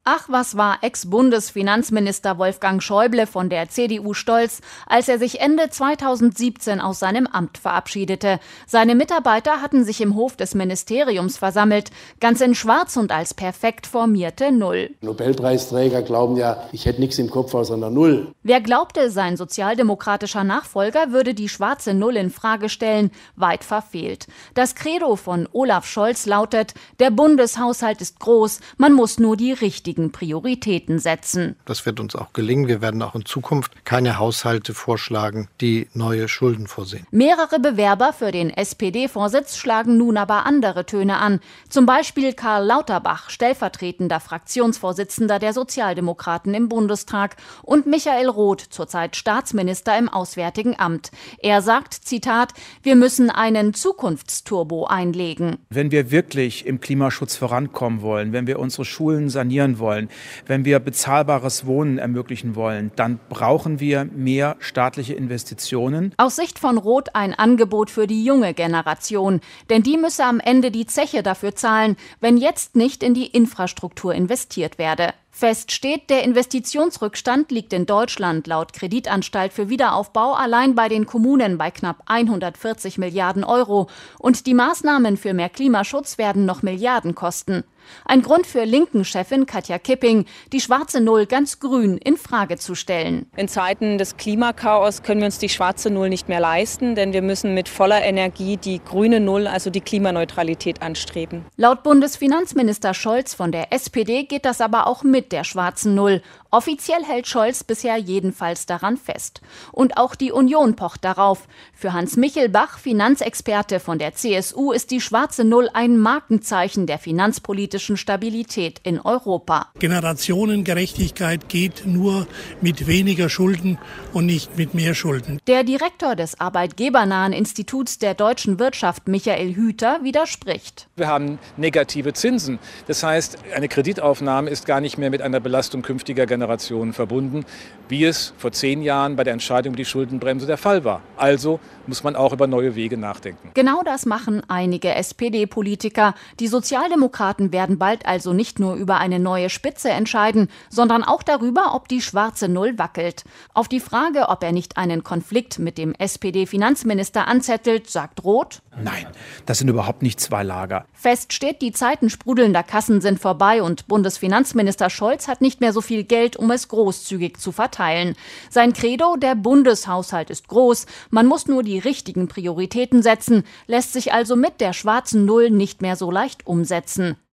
Ach, was war Ex-Bundesfinanzminister Wolfgang Schäuble von der CDU stolz, als er sich Ende 2017 aus seinem Amt verabschiedete. Seine Mitarbeiter hatten sich im Hof des Ministeriums versammelt, ganz in Schwarz und als perfekt formierte Null. Nobelpreisträger glauben ja, ich hätte nichts im Kopf außer einer Null. Wer glaubte, sein sozialdemokratischer Nachfolger würde die schwarze Null in Frage stellen, weit verfehlt. Das Credo von Olaf Scholz lautet: Der Bundeshaushalt ist groß, man muss nur die richtigen Prioritäten setzen. Das wird uns auch gelingen. Wir werden auch in Zukunft keine Haushalte vorschlagen, die neue Schulden vorsehen. Mehrere Bewerber für den SPD-Vorsitz schlagen nun aber andere Töne an. Zum Beispiel Karl Lauterbach, stellvertretender Fraktionsvorsitzender der Sozialdemokraten im Bundestag, und Michael Roth, zurzeit Staatsminister im Auswärtigen Amt. Er sagt, Zitat, wir müssen einen Zukunftsturbo einlegen. Wenn wir wirklich im Klimaschutz vorankommen wollen, wenn wir unsere Schulen sanieren wollen, wenn wir bezahlbares Wohnen ermöglichen wollen, dann brauchen wir mehr staatliche Investitionen. Aus Sicht von Roth ein Angebot für die junge Generation. Denn die müsse am Ende die Zeche dafür zahlen, wenn jetzt nicht in die Infrastruktur investiert werde. Fest steht, der Investitionsrückstand liegt in Deutschland laut Kreditanstalt für Wiederaufbau allein bei den Kommunen bei knapp 140 Milliarden Euro. Und die Maßnahmen für mehr Klimaschutz werden noch Milliarden kosten. Ein Grund für Linken-Chefin Katja Kipping, die schwarze Null ganz grün in Frage zu stellen. In Zeiten des Klimakaos können wir uns die schwarze Null nicht mehr leisten, denn wir müssen mit voller Energie die grüne Null, also die Klimaneutralität, anstreben. Laut Bundesfinanzminister Scholz von der SPD geht das aber auch mit der schwarzen Null. Offiziell hält Scholz bisher jedenfalls daran fest. Und auch die Union pocht darauf. Für Hans Michelbach, Finanzexperte von der CSU, ist die schwarze Null ein Markenzeichen der finanzpolitischen Stabilität in Europa. Generationengerechtigkeit geht nur mit weniger Schulden und nicht mit mehr Schulden. Der Direktor des arbeitgebernahen Instituts der deutschen Wirtschaft, Michael Hüter, widerspricht. Wir haben negative Zinsen. Das heißt, eine Kreditaufnahme ist gar nicht mehr mit einer Belastung künftiger Generationen verbunden, wie es vor 10 Jahren bei der Entscheidung über die Schuldenbremse der Fall war. Also muss man auch über neue Wege nachdenken. Genau das machen einige SPD-Politiker. Die Sozialdemokraten werden bald also nicht nur über eine neue Spitze entscheiden, sondern auch darüber, ob die schwarze Null wackelt. Auf die Frage, ob er nicht einen Konflikt mit dem SPD-Finanzminister anzettelt, sagt Roth: Nein, das sind überhaupt nicht zwei Lager. Fest steht, die Zeiten sprudelnder Kassen sind vorbei und Bundesfinanzminister Scholz hat nicht mehr so viel Geld, um es großzügig zu verteilen. Sein Credo: Der Bundeshaushalt ist groß, man muss nur die richtigen Prioritäten setzen, lässt sich also mit der schwarzen Null nicht mehr so leicht umsetzen.